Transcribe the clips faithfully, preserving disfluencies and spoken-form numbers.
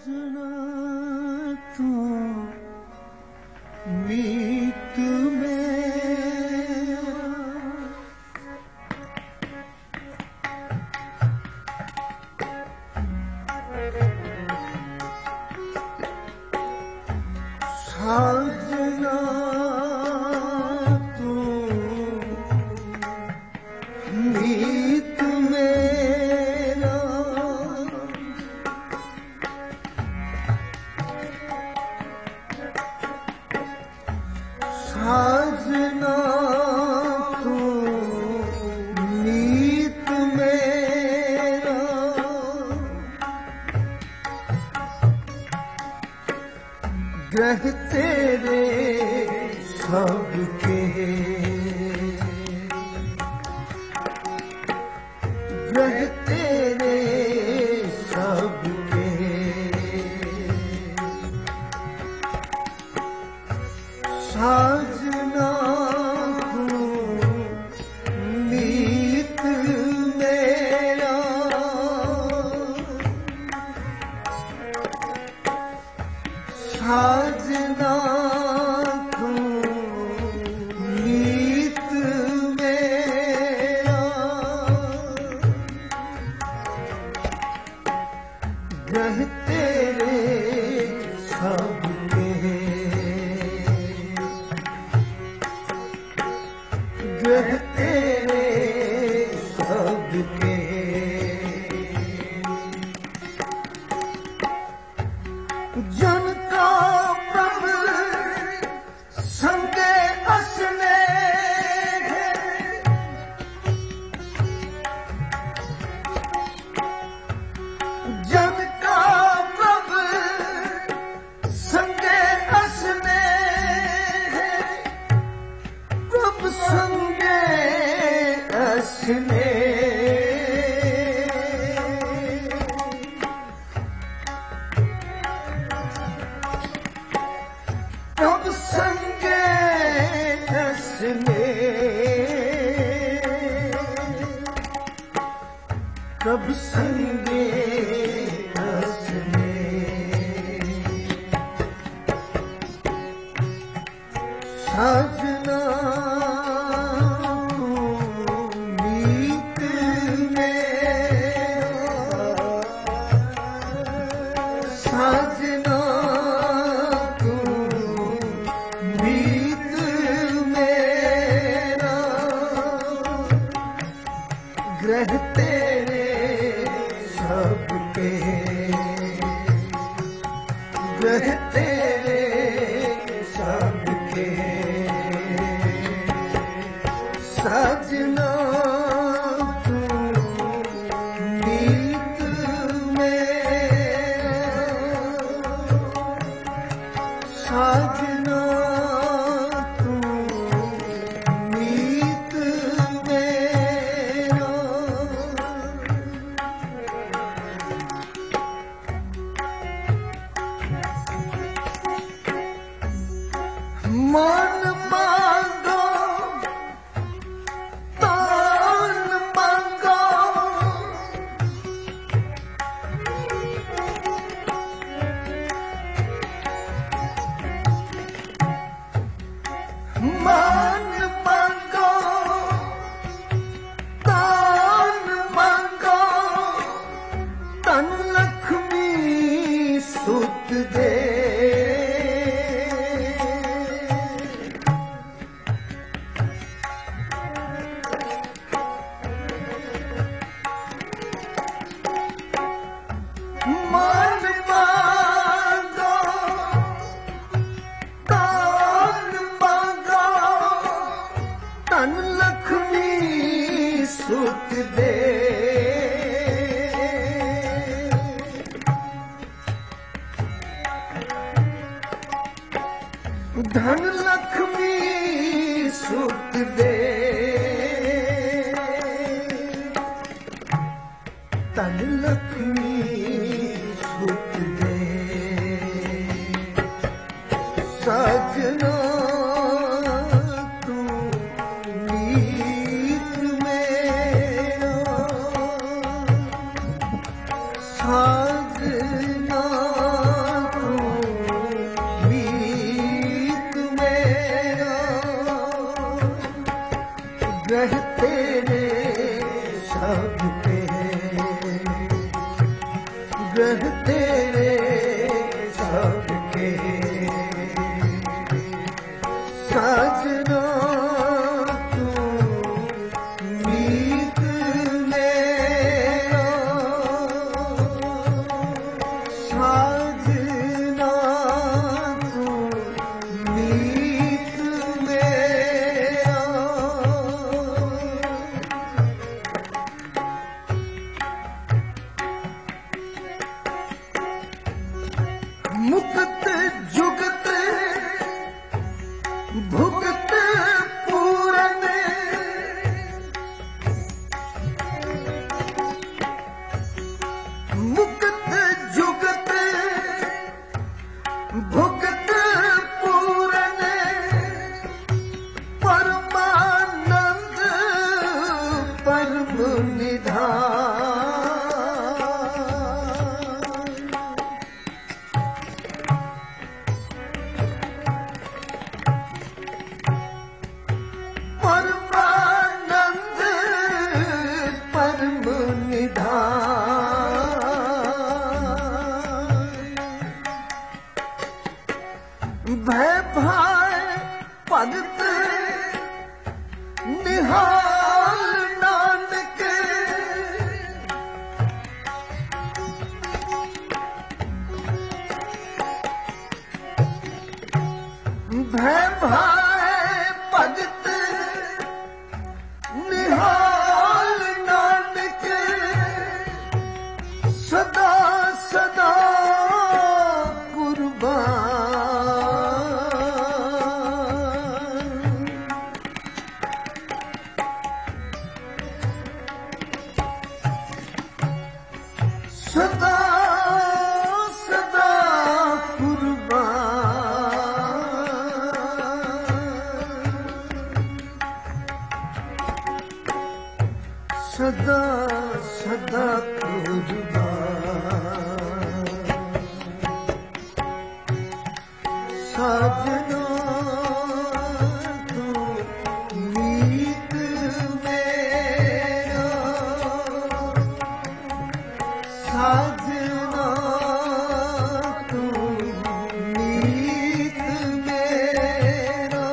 साजना तू मीत मेरा साजना तू मीत मेरा साजना तू मीत मेरा ग्रह तेरे सबके ग्रह तेरे सबके साजना तू मीत मेरा साजना तू मीत मेरा ग्रह तेरे सबके ग्रह तेरे सबके जन का प्रभ संगे असने जन का प्रभ संगे असने प्रभ संगे असने प्रभ संगे असने प्रभ संगे असने साजना तू मीत मेरा साजना तू मीत मेरा ग्रह तेरे सबके ग्रह तेरे सबके साजना तू मीत मेरा साजना तू मीत मेरा मान मांगो तान मांगो मान मांगो तान मांगो तन लक्ष्मी सुत दे मान मांगो तान मांगो तन लक्ष्मी सुत दे धन लक्ष्मी सुत दे तन लक्ष्मी सुत दे साजना तू मीत मेरा साजना ਗ੍ਰਹਿ ਤੇਰੇ ਸਭ ਕੇ ਸਾਜਨਾ ਮੁਕਤ ਜੁਗਤ ਭੁਗਤ ਪੂਰਨ ਮੁਕਤ ਜੁਗਤ ਭੁਗਤ ਪੂਰਨ ਪਰਮਾਨੰਦ ਪਰਮ ਨਿਧਾਨ ਭੈ ਭਾਇ ਭਗਤ ਨਿਹਾਲ ਨਾਨਕ ਭੈ ਭਾਇ ਭਗਤ ਨਿਹਾਲ ਨਾਨਕ ਸਦਾ ਸਦਾ ਕੁਰਬਾਨ ਸਦਾ ਸਦਾ ਕੁਰਬਾਨ ਸਦਾ ਸਦਾ ਕੁਰਬਾਨ ਸਾਜਨਾ ਸਾਜਨਾ ਤੂੰ ਨੀਤ ਮੇਰਾ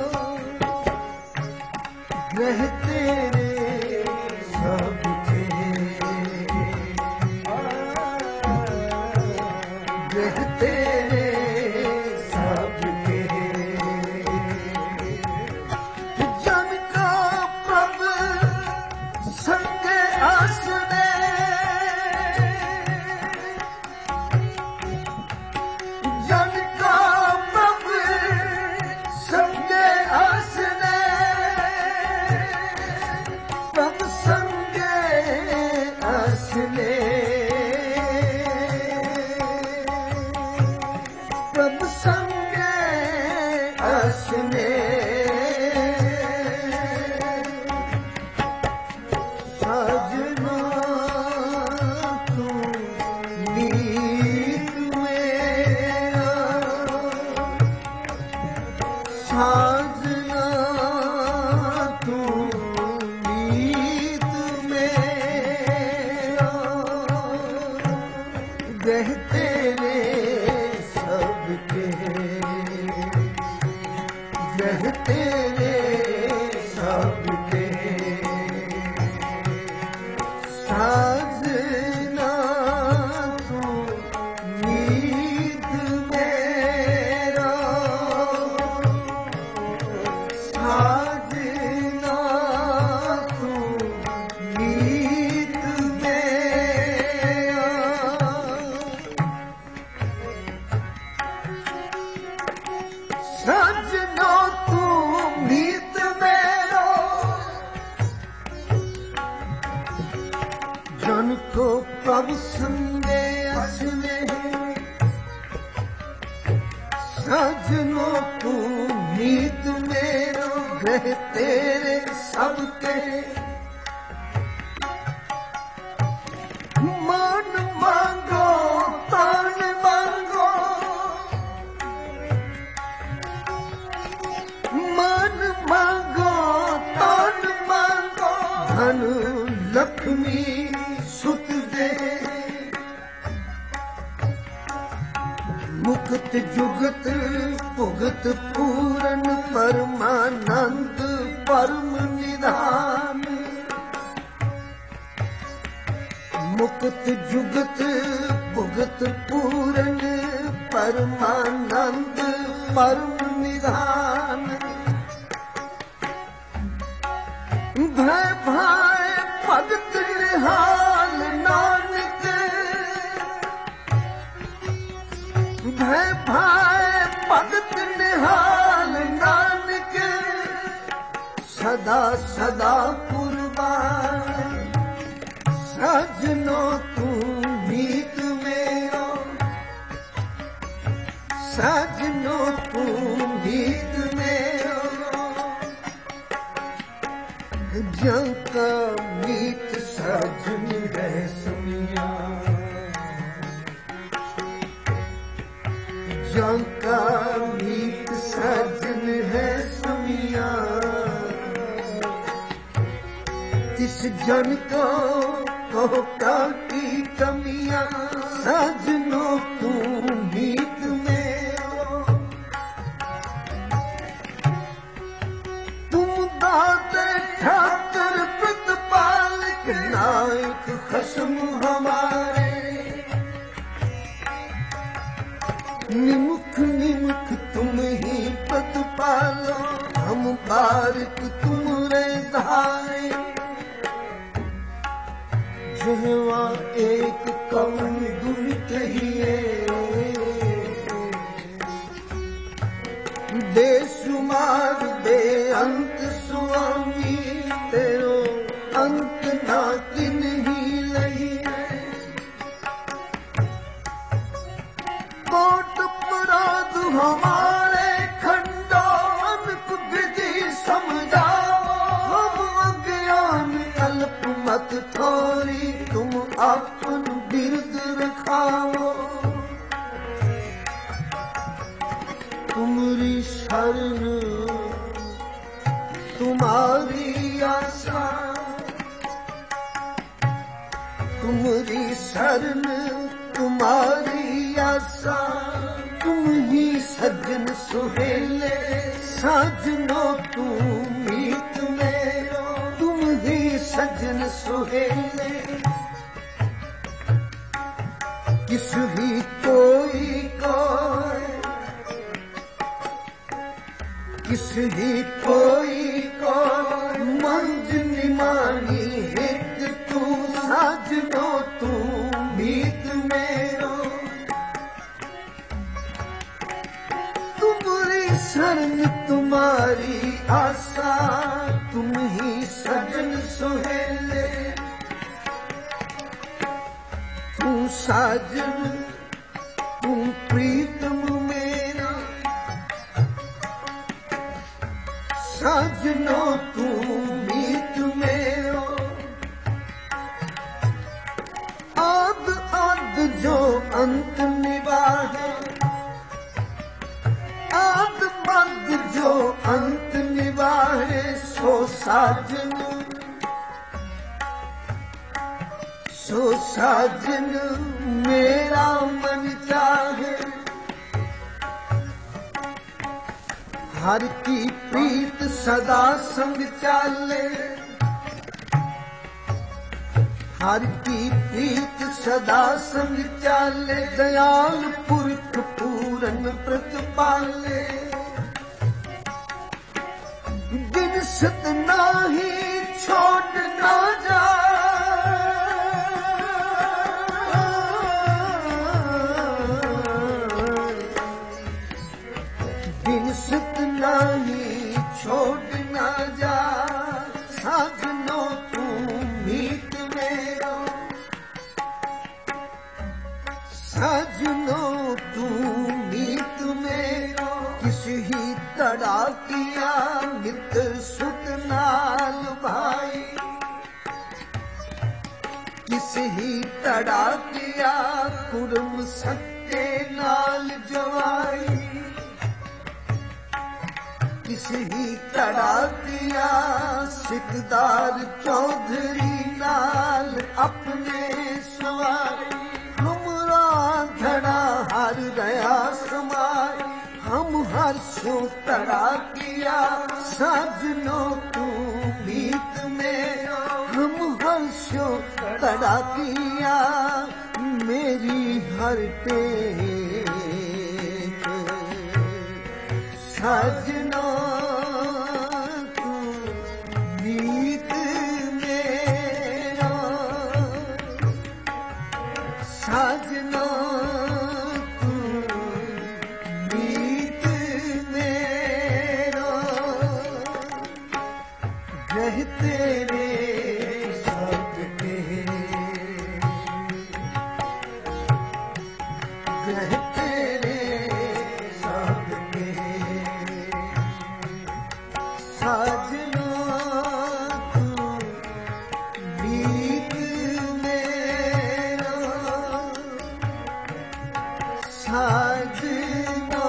ਗ੍ਰਹਿ ਤੇਰੇ ਸਭ ਕੇ ਗ੍ਰਹਿ ਤੇਰੇ ਸਭ ਕੇ ਜਨ ਕਾ ਪ੍ਰਭ ਸੰਗੇ ਆਸਨੇ ਜਨ ਕਾ ਪ੍ਰਭ ਸੰਗੇ ਆਸਨੇ ਪ੍ਰਭ ਸੰਗੇ ਆਸਨੇ ਪ੍ਰਭ ਸੰਗੇ ਆਸਨੇ ਸਾਜਨਾ ਤੂੰ ਨੀਤ ਮੇਰਾ ਸਾਜਨਾ ਤੂੰ ਨੀਤ ਮੇਰਾ ਗ੍ਰਹਿ ਤੇਰੇ ਸਭ ਕੇ ਗ੍ਰਹਿ ਤੇਰੇ ਸਭ ਕੇ ਸਾਜਨਾ ਤੂੰ ਨੀਤ ਮੇਰਾ ਸਾਜਨਾ ਤੂੰ ਨੀਤ ਮੇਰਾ ਸਾਜਨਾ ਤੂੰ ਨੀਤ ਮੇਰਾ ਜਨ ਕੋ ਪ੍ਰਭ ਸੰਗੇ ਅਸਨੇ ਸਾਜਨਾ ਤੂੰ ਨੀਤ ਮੇਰਾ ਗ੍ਰਹਿ ਤੇਰੇ ਸਭ ਕੇ ਮਨ ਮੰਗੋ ਤਨ ਮੰਗੋ ਮਨ ਮੰਗੋ ਤਨ ਮੰਗੋ ਧਨ ਲక్ష్ਮੀ ਸੁਤ ਦੇ मुक्त जुगत भुगत पूरन परमानंद परम निधान। मुक्त जुगत भुगत पूरन परमानंद परम निधान। भय भाय भगत निहाल नानक। भय भाय भगत निहाल नानक। सदा सदा कुर्बान। सजनो तू मीत मेरो। सजनो तू मीत मेरो। जंका मीत सजन है सुनिया। जंका मीत सजन है सुनिया। तिस जन को कहो की कमियां। सजनो तू मीत मेरो। तुम दाते ठाकर प्रतिपालक नायक खसम हमारे। निमुख निमुख तुम ही प्रतिपालो। हम बारिक तुम रे धारे। जहवा एक कवन दुन कहिए। दे सुमार दे अंत स्वामी। तेरो अंत ना किन ही लही। कोट अपराध हमारे खंडो। अनक विधि समझाओ। हम अज्ञान अल्प मत थोरी। तुम अपन बिरद रखाओ। तुमरी शरण तुम्हारी आशा। तुमरी शरण तुम्हारी आशा। तुम ही सज्जन सुहेले। साजनो तू मीत मेरो। तुम ही सज्जन सुहेले। किस ही कोई कोई। किस ही कोई कोई मंज निमानी हित तू। साजनो तू मीत मेरो। तुम्हारी शरण तुम्हारी आशा। तुम ही सजन सुहेले। तू साजन तू प्रीतम मेरा। साजनो तू मीत मेरो। आद आद जो अंत निभाए। आद मद जो अंत निभाए। सो साजन सो साजन मेरा मन चाहे। हर की प्रीत सदा संग चाले। हर की प्रीत सदा संग चाले। दयाल पुरख पूरन प्रतिपाले। दिन सत नाही छोड़ ना जा। दिन सत नाही छोड़ ना जा। साजनो तू मीत मेरो। साजनो तू मीत मेरो। किस ही तड़ा किया मित्र सुत नाल भाई। किस ही तड़ा किया कुर्म सत्ते नाल जवाई। किस ही तड़ा किया सिकदार चौधरी नाल अपने सवारी। हमरा धड़ा हर गया सम हर्षो तड़ा किया साजनो तू मीत में हम हर्षो तड़ा किया मेरी हर टेक साजनो तू मीत मेरा साजनो तेरे सबके ग्रह तेरे सबके साजना तू मीत मेरा साजना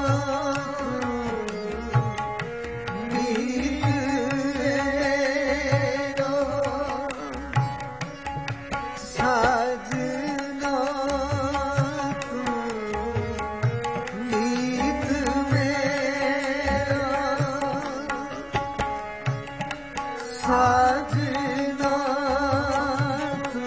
साजना तू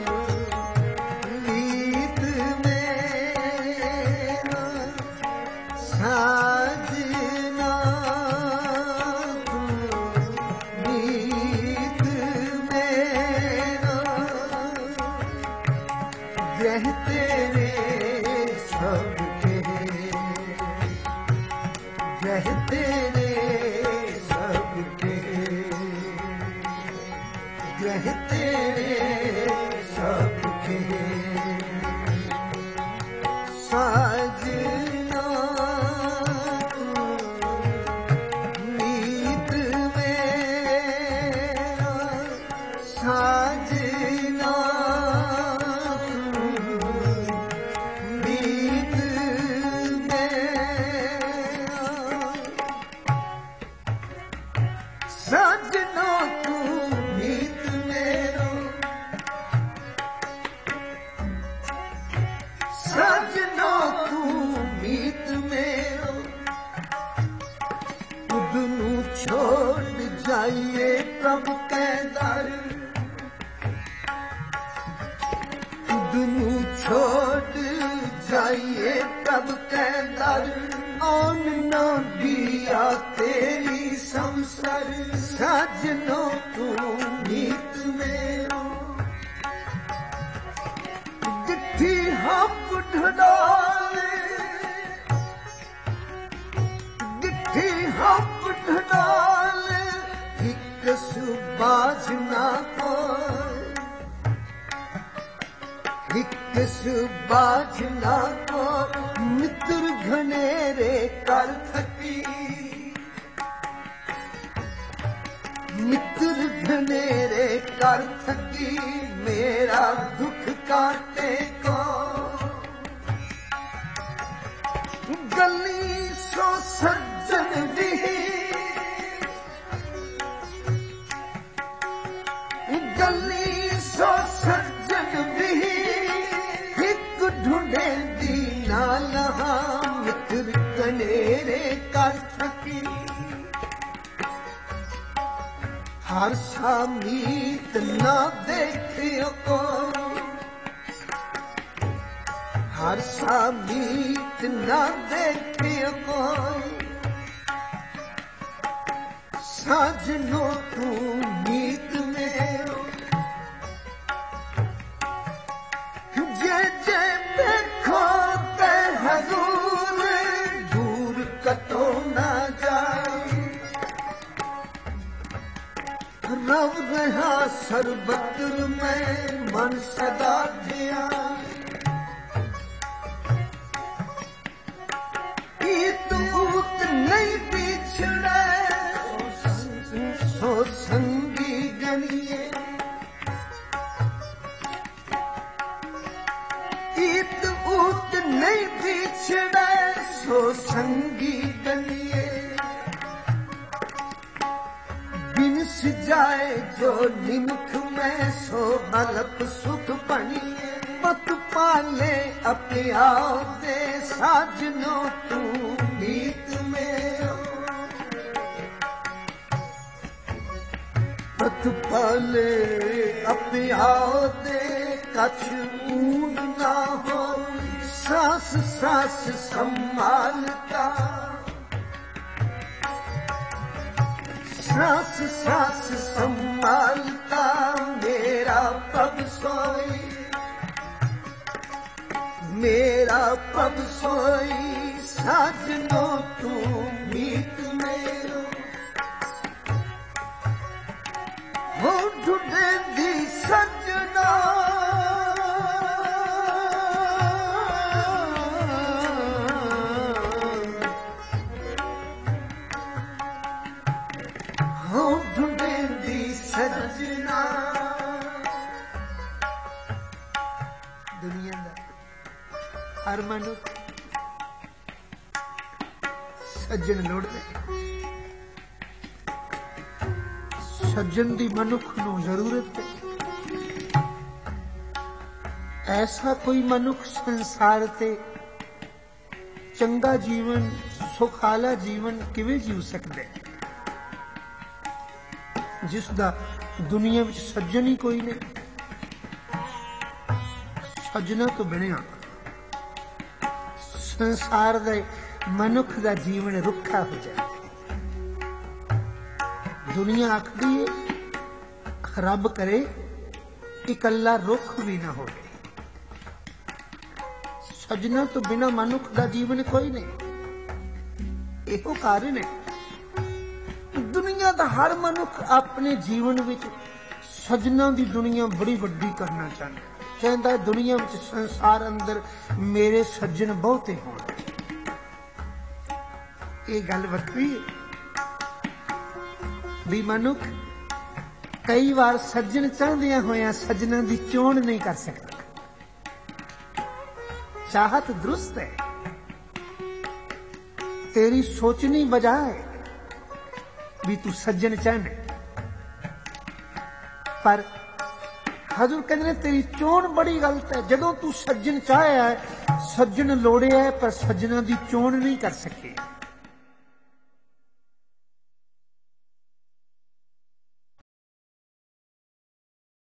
मीत मेरा साजना तू मीत मेरा ग्रह तेरे सबके ग्रह तेरे सबके ग्रह तेरे सबके साजना तू मीत मेरा साजना तू मीत मेरा साजना तू मीत साजना तू मीत मेरो खुद नू छोड़ जाइए प्रभु के दर खुद नू छोड़ जाइए प्रभु के दर आन ना दिया तेरी संसार साजनो तू मीत मेरो जिठी हप ढडाले जिठी हप ढडाले एक सुबाज ना को एक सुबाज ना को मित्र घनेरे कर थकी मित्र घनेरे कर थकी मेरा दुख काटे को गली सो सज्जन दी गली सो सज्जन दी एक ढूंढे दी नाल मित्र घनेरे कर थकी हर सामीत ना देखियो को हर सामीत ना देखियो को साजनो तू मीत मेरो जे जे देखो ते हजूर दूर कतो ना जाए रव रहा सर्वत्र में मन सदा दिया ईत ऊत नहीं बिछड़े सो संगी गनिए ईत ऊत नहीं बिछड़े सो संगी गनिए बिनस जाए जो निमुख में सो अल्प सुख बनिए पत पाले अपने आप दे साजनो तू मीत ਹਾਲੇ ਅਪਿਆ ਦੇ ਕਛ ਊਨ ਨਾ ਹੋ ਸਾਸ ਸਾਸ ਸੰਭਾਲਤਾ सास सास संभालता मेरा पग सोई मेरा पग सोई साजनो तू मीत मेरो हो ढूंढे दी सजना सजना दुनिया का हर मनुख सज्जन लोड़दा सज्जन दी मनुख नूं जरूरत है ऐसा कोई मनुख संसार ते चंगा जीवन सुखाला जीवन किवें जीव सकदा है जिसदा दुनिया में सज्जन ही कोई नहीं सज्जना तो बिना संसार दे मनुख दा जीवन रुखा हो जाए दुनिया आखदी है रब करे इकल्ला रुख भी ना हो सज्जना तो बिना मनुख दा जीवन कोई नहीं इहो कारण है दुनिया का हर मनुख अपने जीवन विच सजना की दुनिया बड़ी वड्डी करना चाहता चाहता है दुनिया विच संसार अंदर मेरे सज्जन बहुते हो ये गल वक्री है भी मनुख कई बार सज्जन चाहदिया होया सज्जना की चोण नहीं कर सकता चाहत दुरुस्त है तेरी सोचनी बजाए भी तू सज्जन चाहने पर हजूर कहते तेरी चोण बड़ी गलत है जदों तू सज्जन चाहे है सज्जन लोड़े है पर सज्जना की चोण नहीं कर सके